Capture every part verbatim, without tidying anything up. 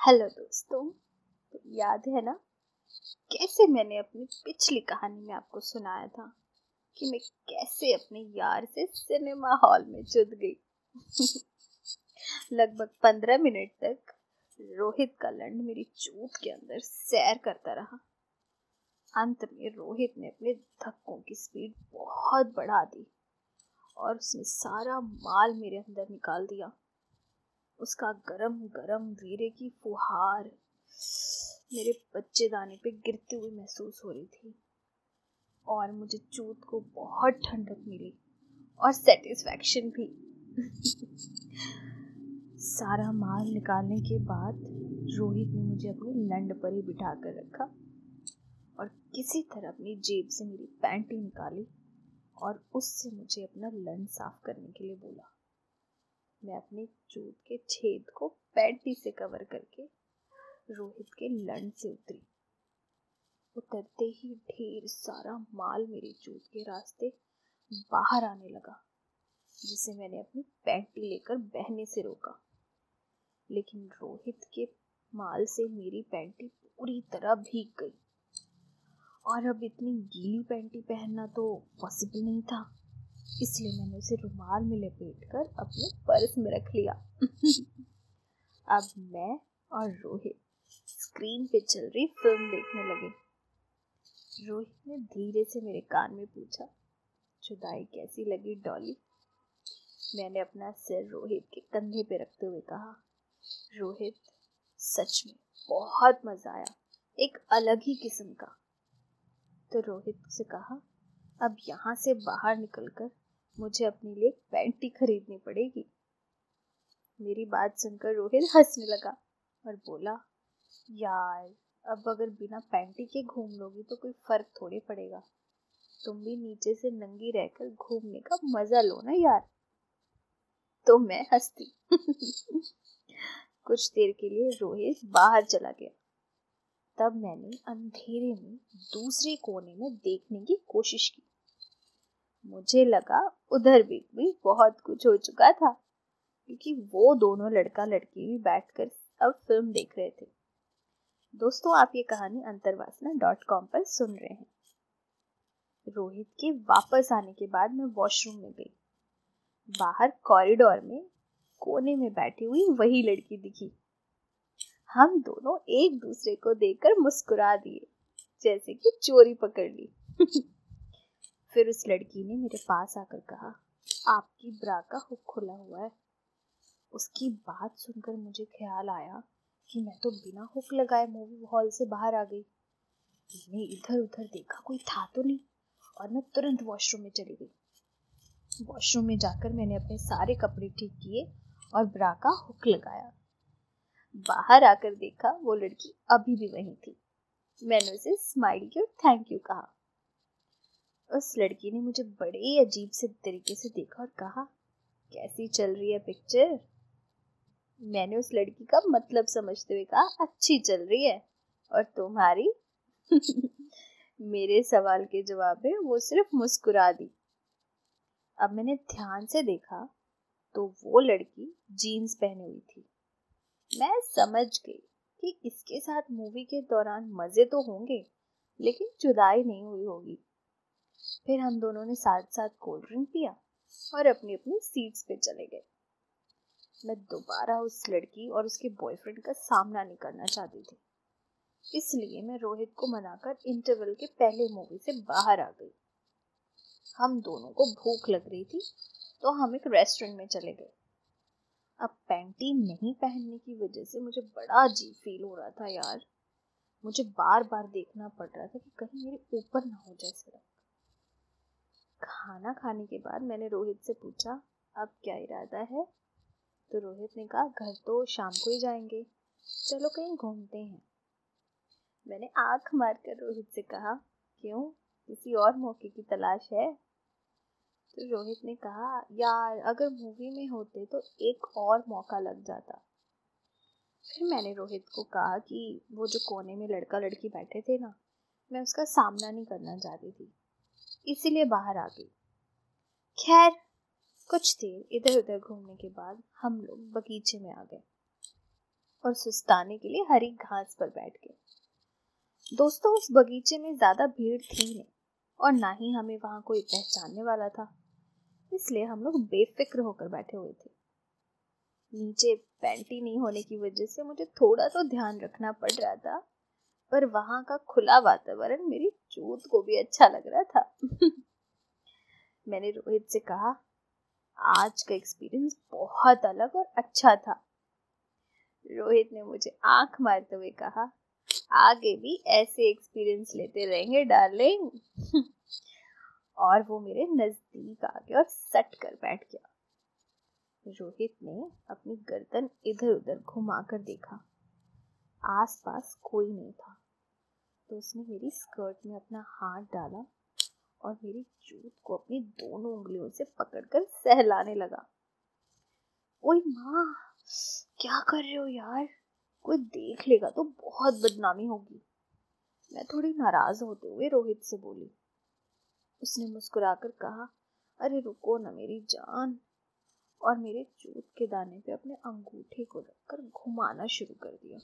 Hello दोस्तों। तो याद है ना कैसे मैंने अपनी पिछली कहानी में आपको सुनाया था कि मैं कैसे अपने यार से सिनेमा हॉल में जुट गई। लगभग पंद्रह मिनट तक रोहित का लंड मेरी चोट के अंदर सैर करता रहा। अंत में रोहित ने अपने धक्कों की स्पीड बहुत बढ़ा दी और उसने सारा माल मेरे अंदर निकाल दिया। उसका गरम गरम वीरे की फुहार मेरे बच्चेदाने पे गिरते हुए महसूस हो रही थी और मुझे चूत को बहुत ठंडक मिली और सेटिस्फैक्शन भी। सारा माल निकालने के बाद रोहित ने मुझे अपनी लंड पर ही बिठा कर रखा और किसी तरह अपनी जेब से मेरी पैंटी निकाली और उससे मुझे अपना लंड साफ करने के लिए बोला। मैं अपने चूत के छेद को पैंटी से कवर करके रोहित के लंड से उतरी। उतरते ही ढेर सारा माल मेरे चूत के रास्ते बाहर आने लगा, जिसे मैंने अपनी पैंटी लेकर बहने से रोका। लेकिन रोहित के माल से मेरी पैंटी पूरी तरह भीग गई और अब इतनी गीली पैंटी पहनना तो पॉसिबल नहीं था, इसलिए मैंने उसे रुमाल में लपेटकर अपने पर्स में रख लिया। अब मैं और रोहित स्क्रीन पे चल रही फिल्म देखने लगे। रोहित ने धीरे से मेरे कान में पूछा, जुदाई कैसी लगी डॉली? मैंने अपना सिर रोहित के कंधे पे रखते हुए कहा, रोहित सच में बहुत मजा आया, एक अलग ही किस्म का। तो रोहित से कहा, अब यहाँ से बाहर निकलकर मुझे अपने लिए पैंटी खरीदनी पड़ेगी। मेरी बात सुनकर रोहित हंसने लगा और बोला, यार अब अगर बिना पैंटी के घूम लोगी तो कोई फर्क थोड़ी पड़ेगा। तुम भी नीचे से नंगी रहकर घूमने का मजा लो ना यार। तो मैं हंसती। कुछ देर के लिए रोहित बाहर चला गया। तब मैंने अंधेरे में दूसरे कोने में देखने की कोशिश की। मुझे लगा उधर भी, भी बहुत कुछ हो चुका था, क्योंकि वो दोनों लड़का लड़की भी बैठकर अब फिल्म देख रहे थे। दोस्तों, आप ये कहानी अंतरवासना डॉट कॉम पर सुन रहे हैं। रोहित के वापस आने के बाद मैं वॉशरूम में गई। बाहर कॉरिडोर में कोने में बैठी हुई वही लड़की दिखी। हम दोनों एक दूसरे को देखकर मुस्कुरा दिए, जैसे कि चोरी पकड़ ली। फिर उस लड़की ने मेरे पास आकर कहा, आपकी ब्रा का हुक खुला हुआ है। उसकी बात सुनकर मुझे ख्याल आया कि मैं तो बिना हुक लगाए मूवी हॉल से बाहर आ गई। मैंने इधर उधर देखा, कोई था तो नहीं, और मैं तुरंत वॉशरूम में चली गई। वॉशरूम में जाकर मैंने अपने सारे कपड़े ठीक किए और ब्रा का हुक लगाया। बाहर आकर देखा वो लड़की अभी भी वहीं थी। मैंने उसे स्माइल की और थैंक यू कहा। उस लड़की ने मुझे बड़े ही अजीब से तरीके से देखा और कहा, कैसी चल रही है पिक्चर? मैंने उस लड़की का मतलब समझते हुए कहा, अच्छी चल रही है। और तुम्हारी? मेरे सवाल के जवाब में वो सिर्फ मुस्कुरा दी। अब मैंने ध्यान से देखा तो वो लड़की जीन्स पहनी हुई थी। मैं समझ गई कि इसके साथ मूवी के दौरान मजे तो होंगे, लेकिन जुदाई नहीं हुई होगी। फिर हम दोनों ने साथ साथ कोल्ड ड्रिंक पिया और अपनी अपनी सीट्स पे चले गए। मैं दोबारा उस लड़की और उसके बॉयफ्रेंड का सामना नहीं करना चाहती थी, इसलिए मैं रोहित को मनाकर इंटरवल के पहले मूवी से बाहर आ गई। हम दोनों को भूख लग रही थी तो हम एक रेस्टोरेंट में चले गए। अब पैंटी नहीं पहनने की वजह से मुझे बड़ा अजीब फील हो रहा था यार। मुझे बार बार देखना पड़ रहा था कि कहीं मेरे ऊपर ना हो जाए सड़क। खाना खाने के बाद मैंने रोहित से पूछा, अब क्या इरादा है? तो रोहित ने कहा, घर तो शाम को ही जाएंगे, चलो कहीं घूमते हैं। मैंने आंख मारकर रोहित से कहा, क्यों, किसी और मौके की तलाश है? तो रोहित ने कहा, यार अगर मूवी में होते तो एक और मौका लग जाता। फिर मैंने रोहित को कहा कि वो जो कोने में लड़का लड़की बैठे थे ना, मैं उसका सामना नहीं करना चाहती थी, इसीलिए बाहर आ गई। खैर, कुछ देर इधर उधर घूमने के बाद हम लोग बगीचे में आ गए। और सुस्ताने के लिए हरी घास पर बैठ गए। दोस्तों, उस बगीचे में ज्यादा भीड़ थी नहीं और ना ही हमें वहां कोई पहचानने वाला था, इसलिए हम लोग बेफिक्र होकर बैठे हुए थे। नीचे पैंटी नहीं होने की वजह से मुझे थोड़ा तो ध्यान रखना पड़ रहा था, पर वहां का खुला वातावरण मेरी चूत को भी अच्छा लग रहा था। मैंने रोहित से कहा, आज का एक्सपीरियंस बहुत अलग और अच्छा था। रोहित ने मुझे आंख मारते हुए कहा, आगे भी ऐसे एक्सपीरियंस लेते रहेंगे डार्लिंग। और वो मेरे नजदीक आ गया और सट कर बैठ गया। रोहित ने अपनी गर्दन इधर उधर घुमाकर देखा, आसपास कोई नहीं था, तो उसने मेरी स्कर्ट में अपना हाथ डाला और मेरी जूत को अपनी दोनों उंगलियों से पकड़कर सहलाने लगा। ओए माँ, क्या कर रहे हो यार? कोई देख लेगा तो बहुत बदनामी होगी। मैं थोड़ी नाराज होते हुए रोहित से बोली। उसने मुस्कुराकर कहा, अरे रुको ना मेरी जान, और मेरे जूत के दाने पे अपने अंगूठे को रखकर घुमाना शुरू कर दिया।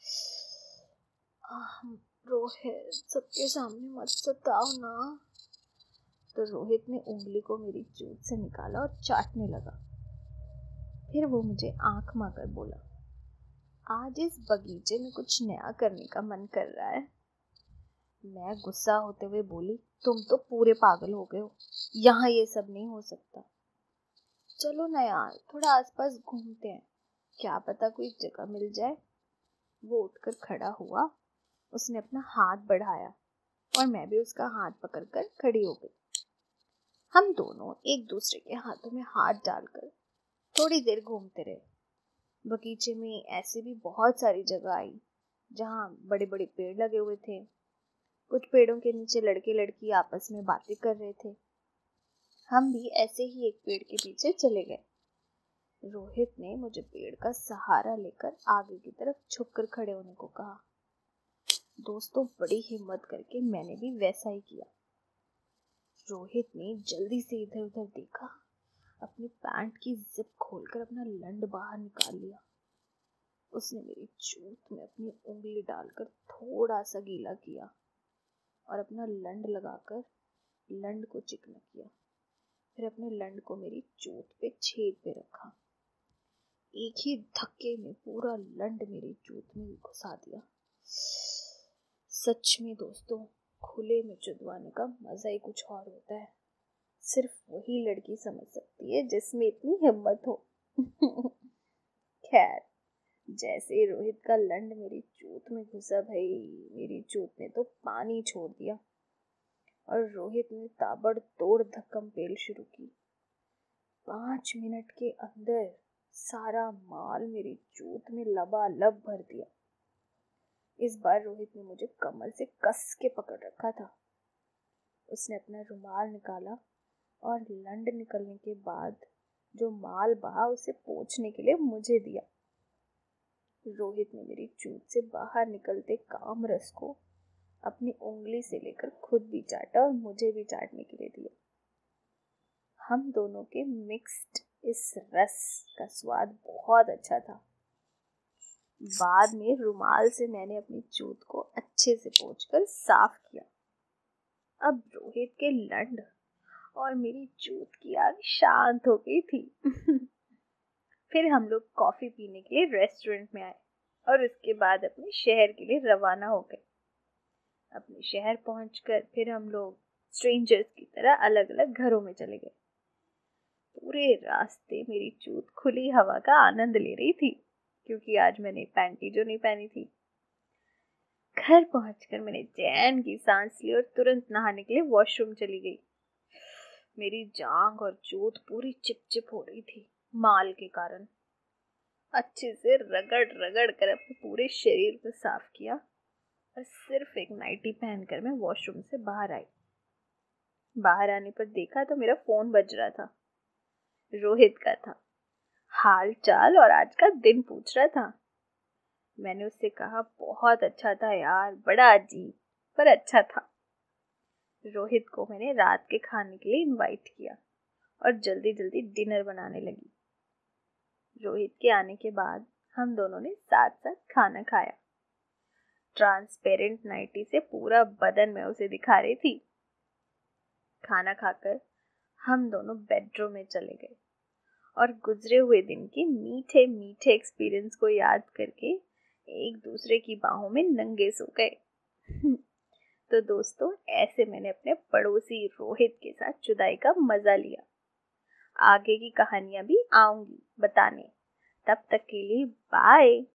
रोहित, सबके सामने मत सताओ ना। तो रोहित ने उंगली को मेरी जूत से निकाला और चाटने लगा। फिर वो मुझे आंख मारकर बोला, आज इस बगीचे में कुछ नया करने का मन कर रहा है। मैं गुस्सा होते हुए बोली, तुम तो पूरे पागल हो गए हो, यहाँ ये सब नहीं हो सकता। चलो ना यार, थोड़ा आसपास घूमते हैं, क्या पता कोई जगह मिल जाए। वो उठकर खड़ा हुआ, उसने अपना हाथ बढ़ाया और मैं भी उसका हाथ पकड़कर खड़ी हो गई। हम दोनों एक दूसरे के हाथों में हाथ डालकर थोड़ी देर घूमते रहे। बगीचे में ऐसे भी बहुत सारी जगह आई जहाँ बड़े बड़े पेड़ लगे हुए थे। कुछ पेड़ों के नीचे लड़के लड़की आपस में बातें कर रहे थे। हम भी ऐसे ही एक पेड़ के पीछे चले गए। रोहित ने मुझे पेड़ का सहारा लेकर आगे की तरफ झुककर खड़े होने को कहा। दोस्तों, बड़ी हिम्मत करके मैंने भी वैसा ही किया। रोहित ने जल्दी से इधर उधर देखा, अपनी पैंट की जिप खोलकर अपना लंड बाहर निकाल लिया। उसने मेरी जूत में अपनी उंगली डालकर थोड़ा सा गीला किया और अपना लंड लगाकर लंड को चिकना किया। फिर अपने लंड को मेरी जूत पे छेद पे रखा। एक ही धक्के में पूरा लंड मेरी जूत में घुसा दिया। सच में दोस्तों, खुले में चुदवाने का मजा ही कुछ और होता है। सिर्फ वही लड़की समझ सकती है जिसमें इतनी हिम्मत हो। खैर, जैसे रोहित का लंड मेरी जूत में घुसा, भाई मेरी जूत ने तो पानी छोड़ दिया और रोहित ने ताबड़तोड़ धक्कम पेल शुरू की। पांच मिनट के अंदर सारा माल मेरी जूत में लबालब भर दिया। इस बार रोहित ने मुझे कमर से कस के पकड़ रखा था। उसने अपना रुमाल निकाला और लंड निकलने के बाद जो माल बहा उसे पोंछने के लिए मुझे दिया। रोहित ने मेरी जूत से बाहर निकलते काम रस को अपनी उंगली से लेकर खुद भी चाटा और मुझे भी चाटने के लिए दिया। हम दोनों के मिक्स्ड इस रस का स्वाद बहुत अच्छा था। बाद में रुमाल से मैंने अपनी जूत को अच्छे से पोंछकर साफ किया। अब रोहित के लंड और मेरी जूत की आग शांत हो गई थी। फिर हम लोग कॉफी पीने के लिए रेस्टोरेंट में आए और उसके बाद अपने शहर के लिए रवाना हो गए। अपने शहर पहुंचकर फिर हम लोग स्ट्रेंजर्स की तरह अलग अलग घरों में चले गए। पूरे रास्ते मेरी जूत खुली हवा का आनंद ले रही थी, क्योंकि आज मैंने पैंटी जो नहीं पहनी थी। घर पहुंचकर मैंने चैन की सांस ली और तुरंत नहाने के लिए वॉशरूम चली गई। मेरी जांघ और जूत पूरी चिपचिप हो रही थी माल के कारण। अच्छे से रगड़ रगड़ कर अपने पूरे शरीर को साफ किया और सिर्फ एक नाइटी पहनकर मैं वॉशरूम से बाहर आई। बाहर आने पर देखा तो मेरा फोन बज रहा था। रोहित का था। हाल चाल और आज का दिन पूछ रहा था। मैंने उससे कहा, बहुत अच्छा था यार, बड़ा अजीब पर अच्छा था। रोहित को मैंने रात के खाने के लिए इनवाइट किया और जल्दी जल्दी डिनर बनाने लगी। रोहित के आने के बाद हम दोनों ने साथ साथ खाना खाया। ट्रांसपेरेंट नाइटी से पूरा बदन मैं उसे दिखा रही थी। खाना खाकर हम दोनों बेडरूम में चले गए और गुजरे हुए दिन के मीठे मीठे एक्सपीरियंस को याद करके एक दूसरे की बाहों में नंगे सो गए। तो दोस्तों, ऐसे मैंने अपने पड़ोसी रोहित के साथ जुदाई का मजा लिया। आगे की कहानियां भी आऊंगी बताने। तब तक के लिए बाय।